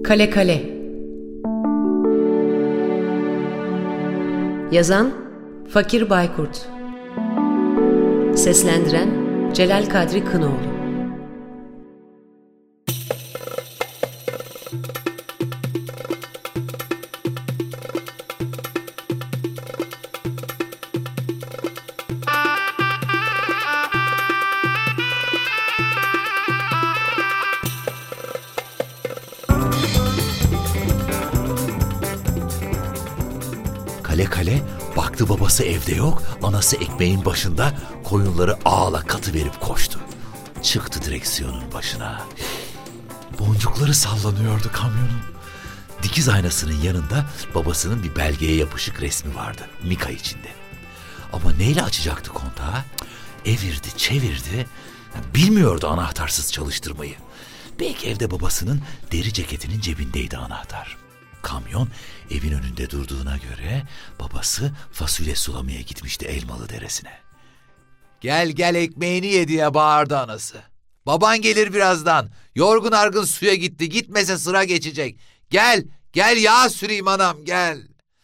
Kale Kale. Yazan Fakir Baykurt. Seslendiren Celal Kadri Kınoğlu. Kale baktı babası evde yok, anası ekmeğin başında koyunları ağla katıverip koştu. Çıktı direksiyonun başına. Boncukları sallanıyordu kamyonun. Dikiz aynasının yanında babasının bir belgeye yapışık resmi vardı, mika içinde. Ama neyle açacaktı kontağı? Evirdi, çevirdi. Bilmiyordu anahtarsız çalıştırmayı. Belki evde babasının deri ceketinin cebindeydi anahtar. Kamyon evin önünde durduğuna göre babası fasulye sulamaya gitmişti Elmalı Deresi'ne. "Gel ekmeğini ye" diye bağırdı anası. "Baban gelir birazdan. Yorgun argın suya gitti. Gitmese sıra geçecek. Gel yağ süreyim anam gel."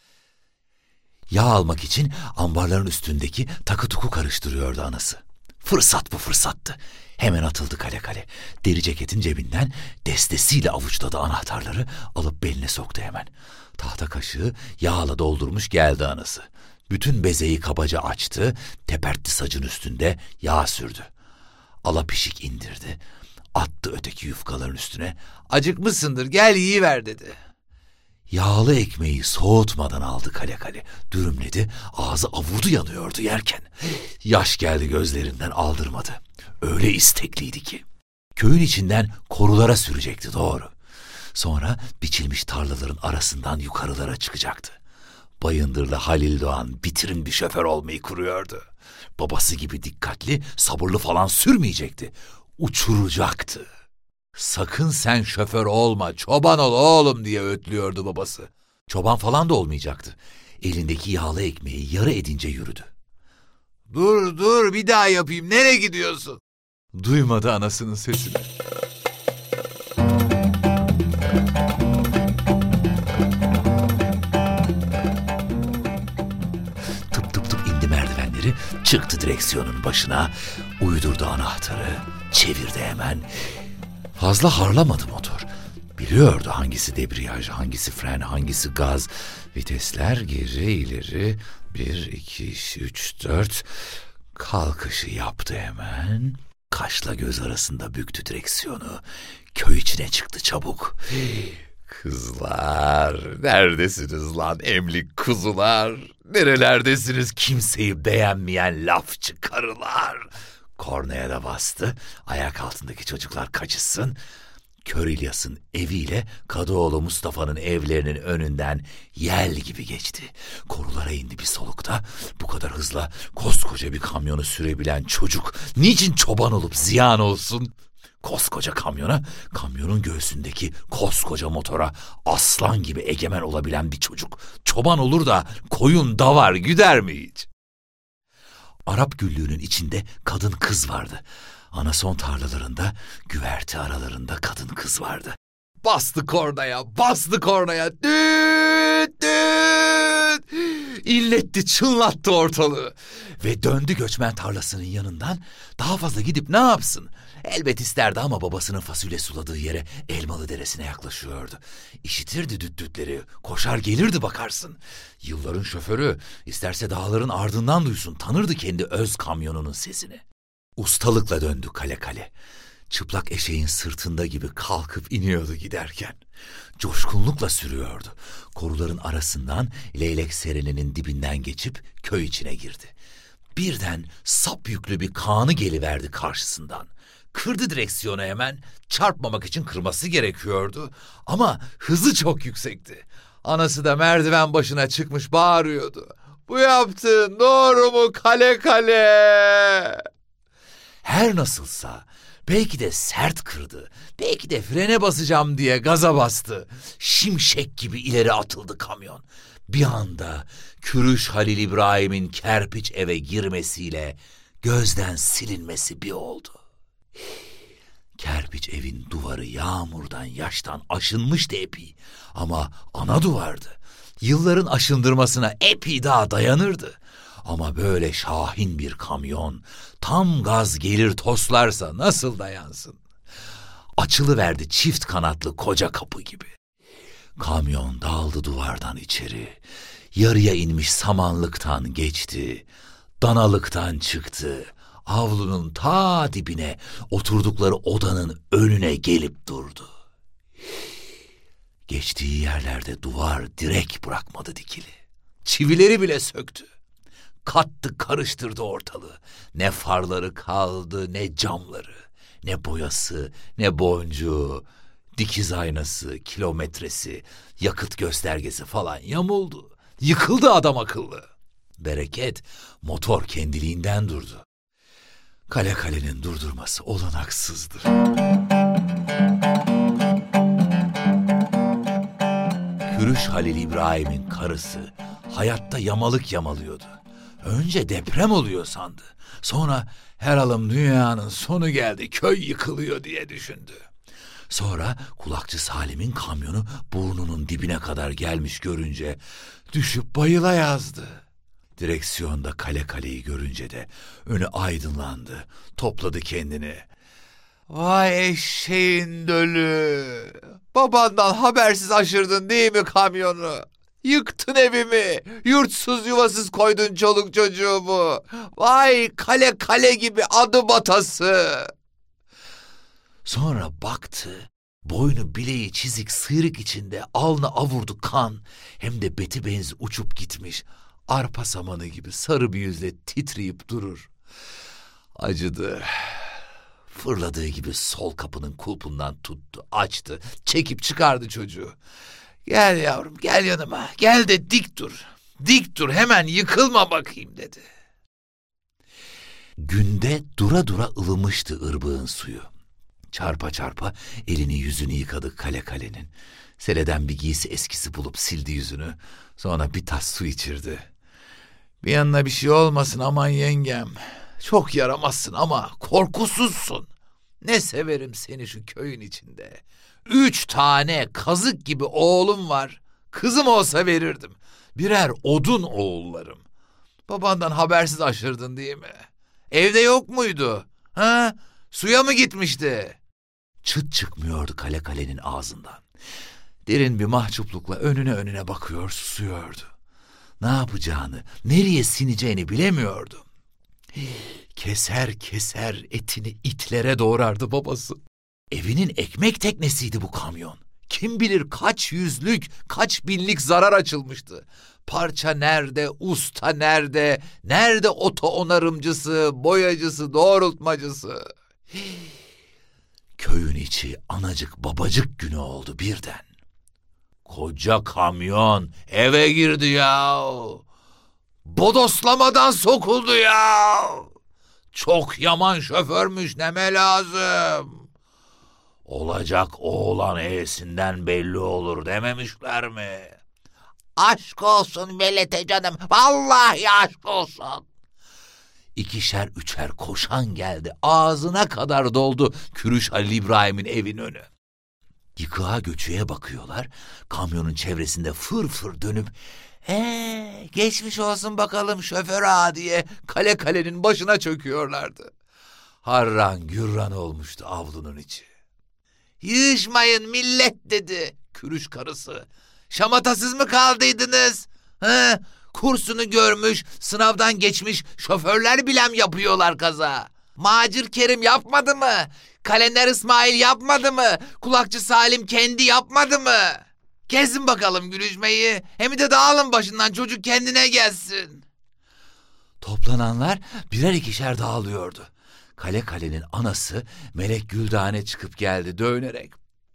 Yağ almak için ambarların üstündeki takı tuku karıştırıyordu anası. Fırsat bu fırsattı. Hemen atıldı kale. Deri ceketin cebinden destesiyle avuçladı anahtarları, alıp beline soktu hemen. Tahta kaşığı yağla doldurmuş geldi anası. Bütün bezeyi kabaca açtı, tepertti sacın üstünde yağ sürdü. Alapişik indirdi, attı öteki yufkaların üstüne. "Acıkmışsındır, gel yiyiver" dedi. Yağlı ekmeği soğutmadan aldı kale. Dürümledi, ağzı avurdu yanıyordu yerken. Yaş geldi gözlerinden, aldırmadı. Öyle istekliydi ki. Köyün içinden korulara sürecekti, doğru. Sonra biçilmiş tarlaların arasından yukarılara çıkacaktı. Bayındırlı Halil Doğan bitirin bir şoför olmayı kuruyordu. Babası gibi dikkatli, sabırlı falan sürmeyecekti. Uçuracaktı. "Sakın sen şoför olma, çoban ol oğlum" diye ötlüyordu babası. Çoban falan da olmayacaktı. Elindeki yağlı ekmeği yarı edince yürüdü. Dur bir daha yapayım, nereye gidiyorsun?" Duymadı anasının sesini. Tıp indi merdivenleri, çıktı direksiyonun başına, uydurdu anahtarı, çevirdi hemen. Fazla harlamadı motor. Biliyordu hangisi debriyaj, hangisi fren, hangisi gaz. Vitesler geri ileri. 1, 2, 3, 4. Kalkışı yaptı hemen. Kaşla göz arasında büktü direksiyonu. Köy içine çıktı çabuk. "Kızlar, neredesiniz lan emlik kuzular? Nerelerdesiniz kimseyi beğenmeyen lafçı karılar?" Kornaya da bastı. Ayak altındaki çocuklar kaçışsın. Kör İlyas'ın eviyle Kadıoğlu Mustafa'nın evlerinin önünden yel gibi geçti. Korulara indi bir solukta. Bu kadar hızla koskoca bir kamyonu sürebilen çocuk niçin çoban olup ziyan olsun? Koskoca kamyona, kamyonun göğsündeki koskoca motora aslan gibi egemen olabilen bir çocuk çoban olur da koyun davar güder mi hiç? Arap güllüğünün içinde kadın kız vardı. Anason tarlalarında, güverti aralarında kadın kız vardı. Bastı kornaya, düt! İlletti, çınlattı ortalığı. Ve döndü göçmen tarlasının yanından. Daha fazla gidip ne yapsın? Elbet isterdi ama babasının fasulye suladığı yere Elmalı Deresi'ne yaklaşıyordu. İşitirdi düttütleri, koşar gelirdi bakarsın. Yılların şoförü, isterse dağların ardından duysun, tanırdı kendi öz kamyonunun sesini. Ustalıkla döndü kale. Çıplak eşeğin sırtında gibi kalkıp iniyordu giderken. Coşkunlukla sürüyordu. Koruların arasından leylek sereninin dibinden geçip köy içine girdi. Birden sap yüklü bir kağnı geliverdi karşısından. Kırdı direksiyonu hemen. Çarpmamak için kırması gerekiyordu. Ama hızı çok yüksekti. Anası da merdiven başına çıkmış bağırıyordu. "Bu yaptığın doğru mu kale?" Her nasılsa belki de sert kırdı, belki de frene basacağım diye gaza bastı. Şimşek gibi ileri atıldı kamyon. Bir anda Kürüş Halil İbrahim'in kerpiç eve girmesiyle gözden silinmesi bir oldu. Kerpiç evin duvarı yağmurdan, yaştan aşınmıştı epey. Ama ana duvardı. Yılların aşındırmasına epey daha dayanırdı. Ama böyle şahin bir kamyon tam gaz gelir toslarsa nasıl dayansın? Açılıverdi çift kanatlı koca kapı gibi. Kamyon daldı duvardan içeri. Yarıya inmiş samanlıktan geçti. Danalıktan çıktı. Avlunun ta dibine, oturdukları odanın önüne gelip durdu. Geçtiği yerlerde duvar direk bırakmadı dikili. Çivileri bile söktü. Kattı karıştırdı ortalığı. Ne farları kaldı, ne camları, ne boyası, ne boncuğu, dikiz aynası, kilometresi, yakıt göstergesi falan yamuldu. Yıkıldı adam akıllı. Bereket, motor kendiliğinden durdu. Kale kalenin durdurması olanaksızdır. Kürüş Halil İbrahim'in karısı hayatta yamalık yamalıyordu. Önce deprem oluyor sandı. Sonra herhalde dünyanın sonu geldi, köy yıkılıyor diye düşündü. Sonra kulakçı Salim'in kamyonu burnunun dibine kadar gelmiş görünce düşüp bayıla yazdı. Direksiyonda kale kaleyi görünce de önü aydınlandı, topladı kendini. Vay eşeğin dölü! Babandan habersiz aşırdın değil mi kamyonu? Yıktın evimi, yurtsuz yuvasız koydun çoluk çocuğumu. Vay kale kale gibi adı batası! Sonra baktı, boynu bileği çizik sıyrık içinde alnı avurdu kan, hem de beti benzi uçup gitmiş, arpa samanı gibi sarı bir yüzle titreyip durur. Acıdı. Fırladığı gibi sol kapının kulpundan tuttu, açtı, çekip çıkardı çocuğu. Gel yavrum, gel yanıma, gel de dik dur. Dik dur, hemen yıkılma bakayım dedi. Günde dura dura ılımıştı ırbığın suyu. Çarpa çarpa elini yüzünü yıkadı kale kalenin. Seleden bir giysi eskisi bulup sildi yüzünü. Sonra bir tas su içirdi. Bir yanına bir şey olmasın aman yengem. Çok yaramazsın ama korkusuzsun. Ne severim seni şu köyün içinde. 3 tane kazık gibi oğlum var. Kızım olsa verirdim. Birer odun oğullarım. Babandan habersiz aşırdın değil mi? Evde yok muydu? Ha? Suya mı gitmişti? Çıt çıkmıyordu kale kalenin ağzından. Derin bir mahcuplukla önüne bakıyor, susuyordu. Ne yapacağını, nereye sineceğini bilemiyordu. Keser keser etini itlere doğrardı babası. Evinin ekmek teknesiydi bu kamyon. Kim bilir kaç yüzlük, kaç binlik zarar açılmıştı. Parça nerede, usta nerede, nerede oto onarımcısı, boyacısı, doğrultmacısı. Köyün içi anacık babacık günü oldu birden. Koca kamyon eve girdi ya. Bodoslamadan sokuldu ya. Çok yaman şoförmüş neme lazım. Olacak oğlan e'sinden belli olur dememişler mi? Aşk olsun velete canım, vallahi aşk olsun. 2'şer 3'er koşan geldi, ağzına kadar doldu Kürüş Halil İbrahim'in evin önü. Yıkığa göçüğe bakıyorlar, kamyonun çevresinde fır fır dönüp geçmiş olsun bakalım şoför ağa diye kale kalenin başına çöküyorlardı. Harran gürran olmuştu avlunun içi. Yığışmayın millet dedi Kürüş karısı. Şamatasız mı kaldıydınız? He? Kursunu görmüş, sınavdan geçmiş şoförler bilem yapıyorlar kaza. Macir Kerim yapmadı mı? Kalender İsmail yapmadı mı? Kulakçı Salim kendi yapmadı mı? Kesin bakalım gülüşmeyi. Hem de dağılın başından, çocuk kendine gelsin. Toplananlar birer ikişer dağılıyordu. Kale kalenin anası Melek Güldane çıkıp geldi dövünerek.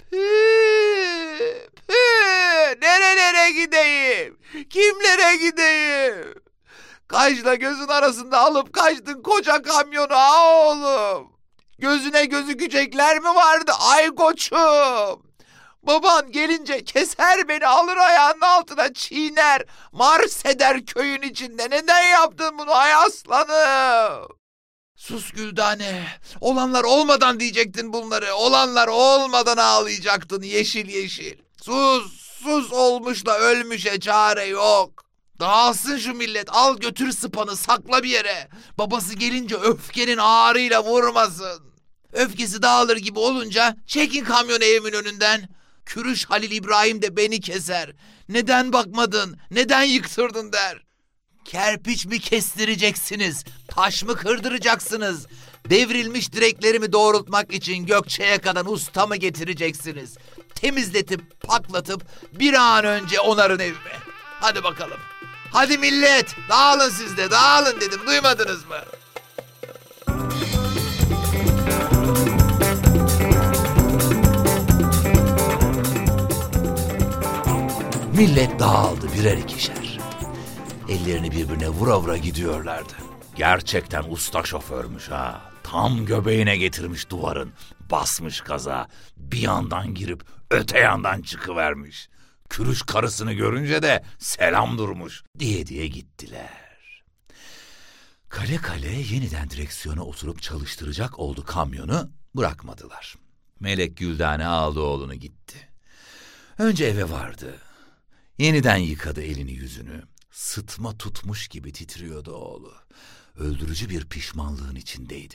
Nerelere gideyim? Kimlere gideyim? Kaşla gözün arasında alıp kaçtın koca kamyonu oğlum. Gözüne gözükecekler mi vardı ay koçum? Baban gelince keser beni, alır ayağının altına çiğner, mars eder köyün içinde. Neden yaptın bunu ay aslanım? Sus Güldane. Olanlar olmadan diyecektin bunları. Olanlar olmadan ağlayacaktın yeşil yeşil. Sus olmuşla ölmüşe çare yok. Dağılsın şu millet, al götür sıpanı sakla bir yere. Babası gelince öfkenin ağrıyla vurmasın. Öfkesi dağılır gibi olunca çekin kamyonu evimin önünden. Kürüş Halil İbrahim de beni keser. Neden bakmadın, neden yıktırdın der. Kerpiç mi kestireceksiniz, taş mı kırdıracaksınız? Devrilmiş direklerimi doğrultmak için Gökçe'ye kadar usta mı getireceksiniz? Temizletip paklatıp bir an önce onarın evime. Hadi bakalım. Hadi millet, dağılın siz de, dağılın dedim, duymadınız mı? Millet dağıldı birer ikişer. Ellerini birbirine vura vura gidiyorlardı. Gerçekten usta şoförmüş ha. Tam göbeğine getirmiş duvarın. Basmış gaza. Bir yandan girip öte yandan çıkıvermiş. Kürüş karısını görünce de selam durmuş diye gittiler. Kale kale yeniden direksiyona oturup çalıştıracak oldu kamyonu, bırakmadılar. Melek Güldane aldı oğlunu gitti. Önce eve vardı. Yeniden yıkadı elini yüzünü. Sıtma tutmuş gibi titriyordu oğlu. Öldürücü bir pişmanlığın içindeydi.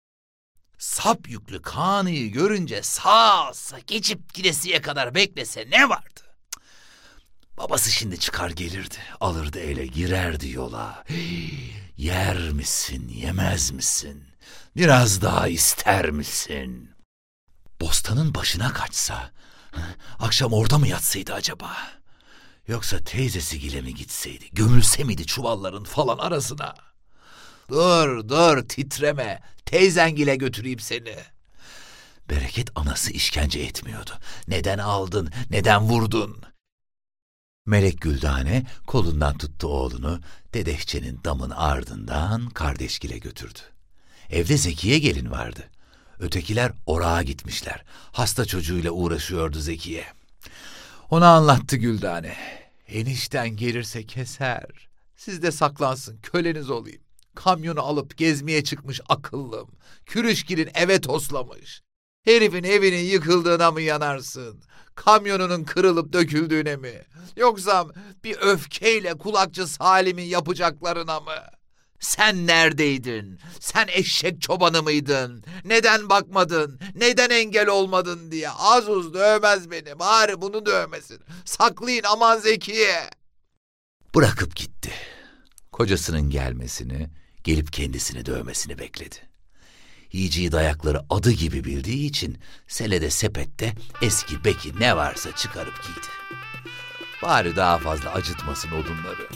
Sap yüklü Kaan'ı görünce sağa geçip gidesiye kadar beklese ne vardı? Babası şimdi çıkar gelirdi, alırdı ele, girerdi yola. Yer misin, yemez misin? Biraz daha ister misin? Bostanın başına kaçsa, akşam orada mı yatsaydı acaba? Yoksa teyzesi mi gitseydi, gömülse miydi çuvalların falan arasına? Dur, titreme, teyzengile götüreyim seni. Bereket anası işkence etmiyordu. Neden aldın, neden vurdun? Melek Güldane kolundan tuttu oğlunu, Dedehçe'nin damın ardından kardeşgile götürdü. Evde Zekiye gelin vardı. Ötekiler orağa gitmişler. Hasta çocuğuyla uğraşıyordu Zekiye. Ona anlattı Güldane. Enişten gelirse keser. Siz de saklansın, köleniz olayım. Kamyonu alıp gezmeye çıkmış akıllım. Kürüşgil'in eve toslamış. Herifin evinin yıkıldığına mı yanarsın? Kamyonunun kırılıp döküldüğüne mi? Yoksa bir öfkeyle kulakçı Salim'in yapacaklarına mı? Sen neredeydin? Sen eşek çobanı mıydın? Neden bakmadın? Neden engel olmadın diye. Az uz dövmez beni. Bari bunu dövmesin. Saklayın aman Zekiye. Bırakıp gitti. Kocasının gelmesini, gelip kendisini dövmesini bekledi. Yiyeceği dayakları adı gibi bildiği için selede sepette eski beki ne varsa çıkarıp giydi. Bari daha fazla acıtmasın odunları.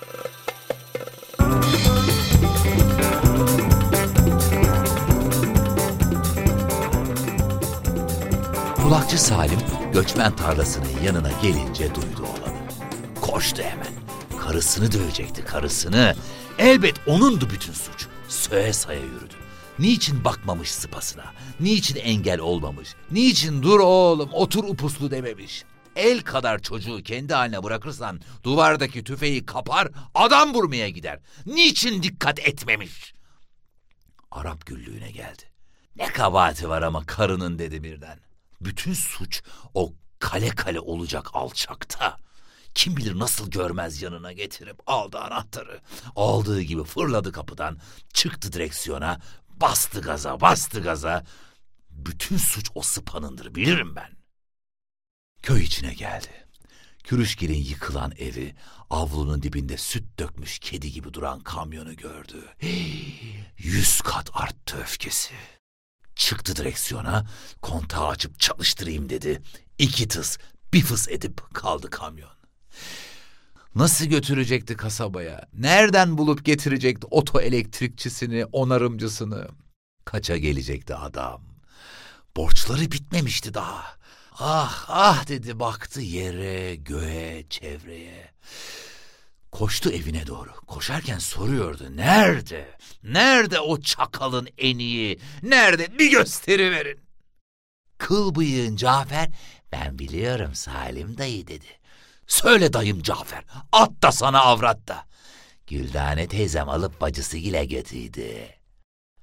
Kulakçı Salim göçmen tarlasının yanına gelince duydu olanı. Koştu hemen. Karısını dövecekti, karısını. Elbet onundu bütün suç. Söğe saya yürüdü. Niçin bakmamış sıpasına? Niçin engel olmamış? Niçin dur oğlum otur upuslu dememiş? El kadar çocuğu kendi haline bırakırsan duvardaki tüfeği kapar, adam vurmaya gider. Niçin dikkat etmemiş? Arap güllüğüne geldi. Ne kabahati var ama karının dedi birden. Bütün suç o kale kale olacak alçakta. Kim bilir nasıl görmez yanına getirip aldı anahtarı. Aldığı gibi fırladı kapıdan, çıktı direksiyona, bastı gaza. Bütün suç o sıpanındır bilirim ben. Köy içine geldi. Kürüşgil'in yıkılan evi, avlunun dibinde süt dökmüş kedi gibi duran kamyonu gördü. 100 kat arttı öfkesi. Çıktı direksiyona, kontağı açıp çalıştırayım dedi. 2 tıs, bir fıs edip kaldı kamyon. Nasıl götürecekti kasabaya? Nereden bulup getirecekti oto elektrikçisini, onarımcısını? Kaça gelecekti adam? Borçları bitmemişti daha. Ah dedi, baktı yere, göğe, çevreye. Koştu evine doğru. Koşarken soruyordu. Nerede? Nerede o çakalın eniği? Nerede? Bir gösteriverin. Kıl bıyığın Cafer, ben biliyorum Salim dayı dedi. Söyle dayım Cafer, at da sana avrat da. Güldane teyzem alıp bacısıyla götürdü.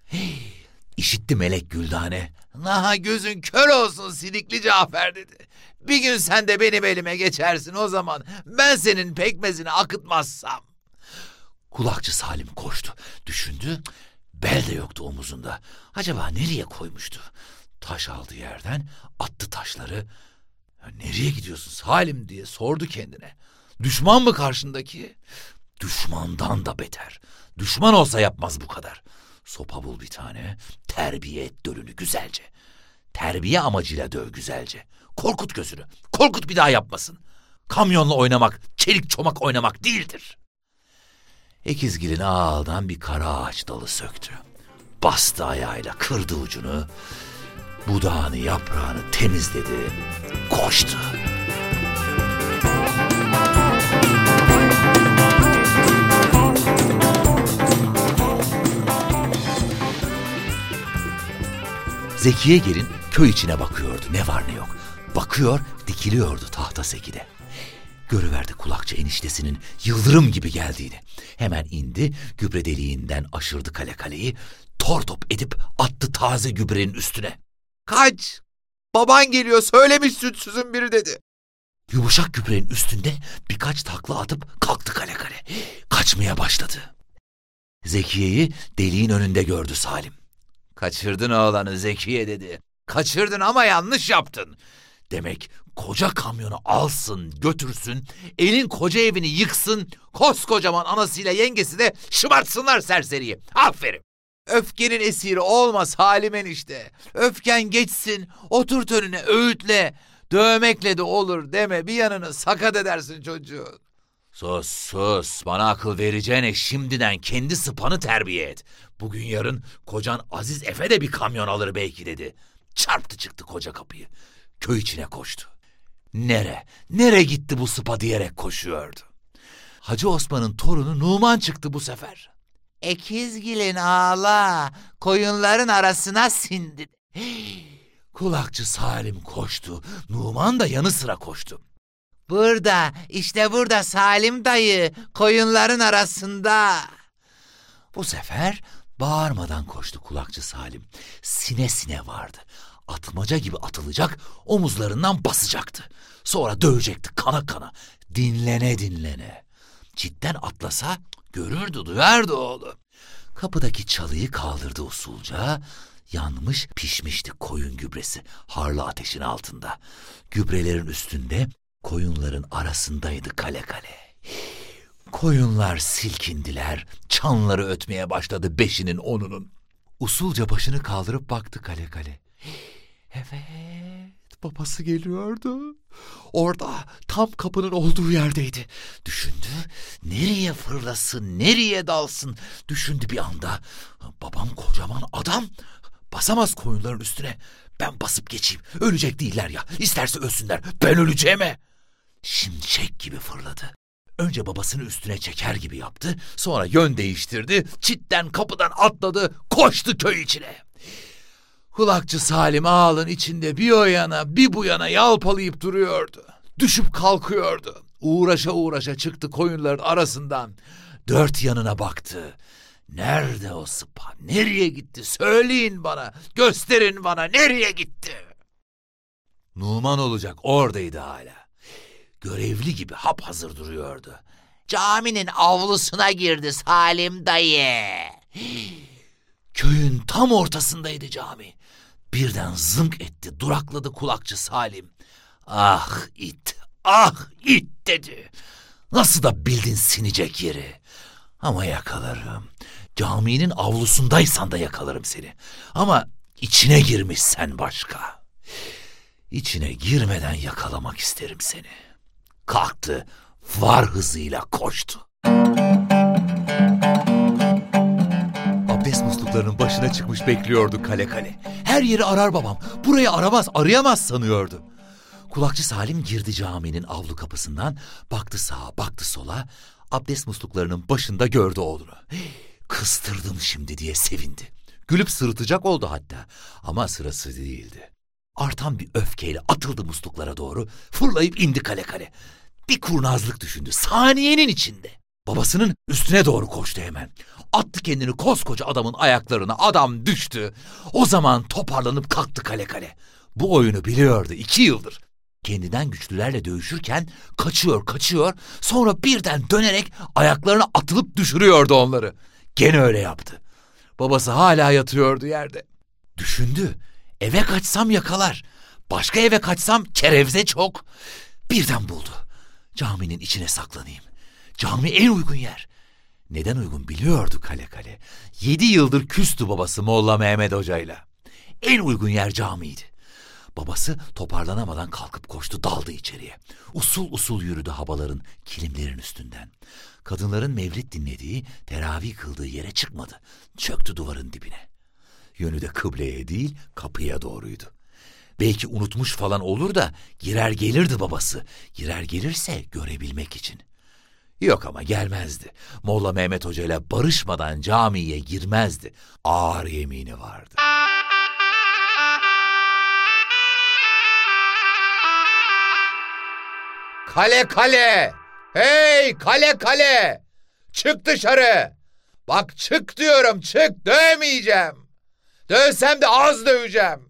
İşitti Melek Güldane. "Naha gözün kör olsun Silikli Cafer" dedi. "Bir gün sen de benim elime geçersin, o zaman ben senin pekmezini akıtmazsam." Kulakçı Salim koştu. Düşündü. Bel de yoktu omuzunda. Acaba nereye koymuştu? Taş aldı yerden, attı taşları. "Nereye gidiyorsun Salim?" diye sordu kendine. Düşman mı karşındaki? Düşmandan da beter. Düşman olsa yapmaz bu kadar. Sopa bul bir tane, terbiye et dölünü güzelce. Terbiye amacıyla döv güzelce. Korkut gözünü, korkut bir daha yapmasın. Kamyonla oynamak, çelik çomak oynamak değildir. Ekizgil'in ağaldan bir kara ağaç dalı söktü. Bastı ayağıyla, kırdı ucunu. Budağını, yaprağını temizledi, koştu. Zekiye gelin köy içine bakıyordu, ne var ne yok. Bakıyor, dikiliyordu tahta sekide. Görüverdi kulakçı eniştesinin yıldırım gibi geldiğini. Hemen indi, gübre deliğinden aşırdı kaleyi, tor top edip attı taze gübrenin üstüne. "Kaç! Baban geliyor, söylemiş sütsüzün biri" dedi. Yumuşak gübrenin üstünde birkaç takla atıp kalktı kale. Kaçmaya başladı. Zekiye'yi deliğin önünde gördü Salim. "Kaçırdın oğlanı Zekiye" dedi. "Kaçırdın ama yanlış yaptın. Demek koca kamyonu alsın, götürsün, elin koca evini yıksın, koskocaman anasıyla yengesi de şımartsınlar serseriyi. Aferin. Öfkenin esiri olma Salim enişte. Öfken geçsin, oturt önüne, öğütle. Dövmekle de olur deme, bir yanını sakat edersin çocuğun." Sus, bana akıl vereceğine şimdiden kendi sıpanı terbiye et. Bugün yarın kocan Aziz Efe de bir kamyon alır belki dedi. Çarptı çıktı koca kapıyı. Köy içine koştu. Nere gitti bu sıpa diyerek koşuyordu. Hacı Osman'ın torunu Numan çıktı bu sefer. "Ekizgil'in ağla, koyunların arasına sindi." Kulakçı Salim koştu, Numan da yanı sıra koştu. İşte burada Salim dayı, koyunların arasında." Bu sefer bağırmadan koştu kulakçı Salim. Sine vardı. Atmaca gibi atılacak, omuzlarından basacaktı. Sonra dövecekti kana, dinlene. Cidden atlasa görürdü, duyardı oğlu. Kapıdaki çalıyı kaldırdı usulca. Yanmış pişmişti koyun gübresi harlı ateşin altında. Gübrelerin üstünde, koyunların arasındaydı kale. Koyunlar silkindiler, çanları ötmeye başladı beşinin onunun. Usulca başını kaldırıp baktı kale. Evet, babası geliyordu. Orada, tam kapının olduğu yerdeydi. Düşündü, nereye fırlasın, nereye dalsın. Düşündü bir anda. Babam kocaman adam, basamaz koyunların üstüne. Ben basıp geçeyim, ölecek değiller ya. İsterse ölsünler, ben öleceğime. Şimşek gibi fırladı. Önce babasını üstüne çeker gibi yaptı. Sonra yön değiştirdi. Çitten kapıdan atladı. Koştu köy içine. Kulakçı Salim ağalın içinde bir o yana bir bu yana yalpalayıp duruyordu. Düşüp kalkıyordu. Uğraşa çıktı koyunların arasından. Dört yanına baktı. Nerede o sıpa? Nereye gitti? Söyleyin bana. Gösterin bana. Nereye gitti? Numan olacak oradaydı hala. Görevli gibi haphazır duruyordu. Caminin avlusuna girdi Salim dayı. Köyün tam ortasındaydı cami. Birden zınk etti, durakladı kulakçı Salim. Ah it dedi. Nasıl da bildin sinecek yeri. Ama yakalarım. Caminin avlusundaysan da yakalarım seni. Ama içine girmişsen başka. İçine girmeden yakalamak isterim seni. Kalktı, var hızıyla koştu. Abdest musluklarının başına çıkmış bekliyordu kale. Her yeri arar babam, burayı arayamaz sanıyordu. Kulakçı Salim girdi caminin avlu kapısından, baktı sağa, baktı sola. Abdest musluklarının başında gördü oğlunu. Kıstırdım şimdi diye sevindi. Gülüp sırıtacak oldu hatta, ama sırası değildi. Artan bir öfkeyle atıldı musluklara doğru, fırlayıp indi kale. Bir kurnazlık düşündü saniyenin içinde. Babasının üstüne doğru koştu hemen. Attı kendini koskoca adamın ayaklarına. Adam düştü. O zaman toparlanıp kalktı kale kale. Bu oyunu biliyordu 2 yıldır. Kendinden güçlülerle dövüşürken kaçıyor. Sonra birden dönerek ayaklarına atılıp düşürüyordu onları. Gene öyle yaptı. Babası hala yatıyordu yerde. Düşündü. Eve kaçsam yakalar. Başka eve kaçsam kerevze çok. Birden buldu. Caminin içine saklanayım. Cami en uygun yer. Neden uygun biliyordu kale kale. 7 yıldır küstü babası Molla Mehmet Hoca'yla. En uygun yer camiydi. Babası toparlanamadan kalkıp koştu, daldı içeriye. Usul usul yürüdü habaların, kilimlerin üstünden. Kadınların mevlid dinlediği, teravih kıldığı yere çıkmadı. Çöktü duvarın dibine. Yönü de kıbleye değil, kapıya doğruydu. Belki unutmuş falan olur da girer gelirdi babası. Girer gelirse görebilmek için. Yok ama gelmezdi. Molla Mehmet Hoca ile barışmadan camiye girmezdi. Ağır yemini vardı. Kale kale! Hey kale kale! Çık dışarı! Bak çık diyorum, çık, dövmeyeceğim. Dövsem de az döveceğim.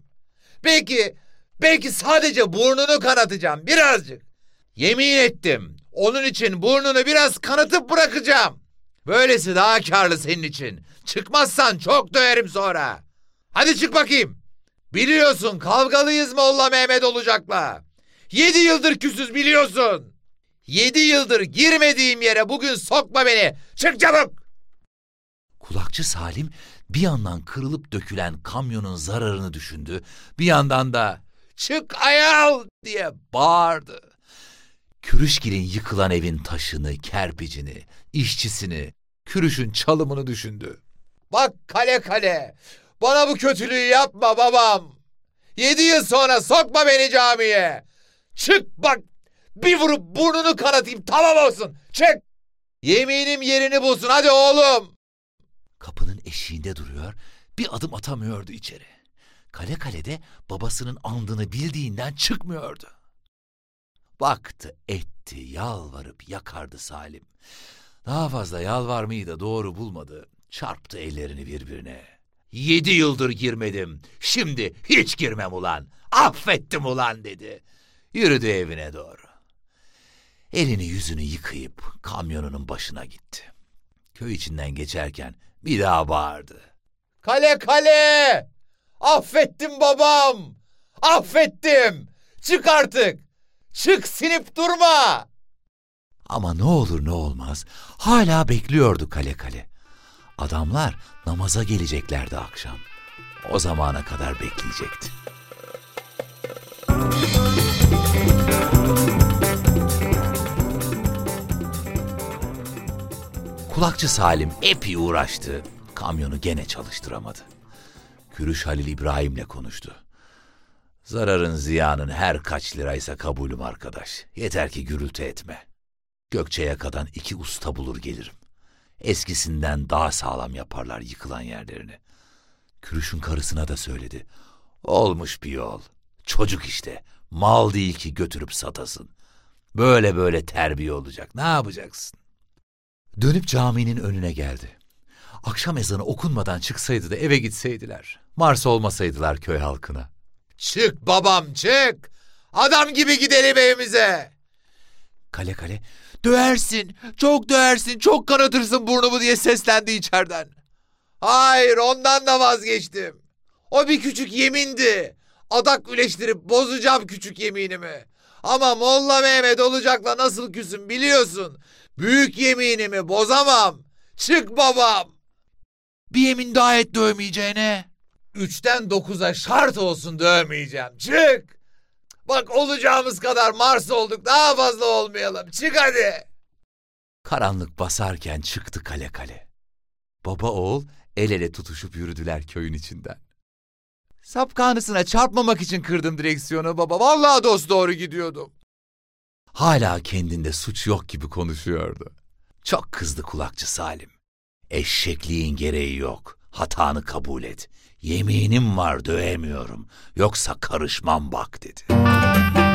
Belki sadece burnunu kanatacağım birazcık. Yemin ettim, onun için burnunu biraz kanatıp bırakacağım. Böylesi daha kârlı senin için. Çıkmazsan çok döverim sonra. Hadi çık bakayım. Biliyorsun kavgalıyız Molla Mehmet olacakla. 7 yıldır küsüz biliyorsun. 7 yıldır girmediğim yere bugün sokma beni. Çık çabuk. Kulakçı Salim bir yandan kırılıp dökülen kamyonun zararını düşündü. Bir yandan da çık ayol diye bağırdı. Kürüşgil'in yıkılan evin taşını, kerpicini, işçisini, kürüşün çalımını düşündü. Bak kale kale, bana bu kötülüğü yapma babam. 7 yıl sonra sokma beni camiye. Çık bak, bir vurup burnunu kanatayım, tamam olsun. Çık. Yeminim yerini bulsun, hadi oğlum. Kapının eşiğinde duruyor, bir adım atamıyordu içeri. Kale kalede babasının andığını bildiğinden çıkmıyordu. Baktı etti, yalvarıp yakardı Salim. Daha fazla yalvarmayı da doğru bulmadı. Çarptı ellerini birbirine. 7 yıldır girmedim, şimdi hiç girmem ulan. Affettim ulan dedi. Yürüdü evine doğru. Elini yüzünü yıkayıp kamyonunun başına gitti. Köy içinden geçerken bir daha bağırdı. Kale kale! Affettim babam! Affettim! Çık artık! Çık, sinip durma! Ama ne olur ne olmaz hala bekliyordu kale kale. Adamlar namaza geleceklerdi akşam. O zamana kadar bekleyecekti. Kulakçı Salim epey uğraştı. Kamyonu gene çalıştıramadı. Kürüş Halil İbrahim'le konuştu. Zararın ziyanın her kaç liraysa kabulüm arkadaş. Yeter ki gürültü etme. Gökçeyaka'dan 2 usta bulur gelirim. Eskisinden daha sağlam yaparlar yıkılan yerlerini. Kürüş'ün karısına da söyledi. Olmuş bir yol. Çocuk işte. Mal değil ki götürüp satasın. Böyle terbiye olacak. Ne yapacaksın? Dönüp caminin önüne geldi. Akşam ezanı okunmadan çıksaydı da eve gitseydiler. Mars olmasaydılar köy halkına. Çık babam çık. Adam gibi gidelim evimize. Kale kale döversin, çok kanatırsın burnumu diye seslendi içeriden. Hayır, ondan da vazgeçtim. O bir küçük yemindi. Adak üleştirip bozacağım küçük yeminimi. Ama Molla Mehmet olacakla nasıl küsüm biliyorsun. Büyük yeminimi bozamam. Çık babam. Bir yemin daha et dövmeyeceğine. 3'ten 9'a şart olsun dövmeyeceğim. Çık. Bak olacağımız kadar Mars olduk. Daha fazla olmayalım. Çık hadi. Karanlık basarken çıktı kale kale. Baba oğul el ele tutuşup yürüdüler köyün içinden. Sapkanısına çarpmamak için kırdım direksiyonu baba. Vallahi dosdoğru gidiyordum. Hala kendinde suç yok gibi konuşuyordu. Çok kızdı kulakçı Salim. Eşekliğin gereği yok. Hatanı kabul et. Yeminim var dövemiyorum. Yoksa karışmam bak dedi.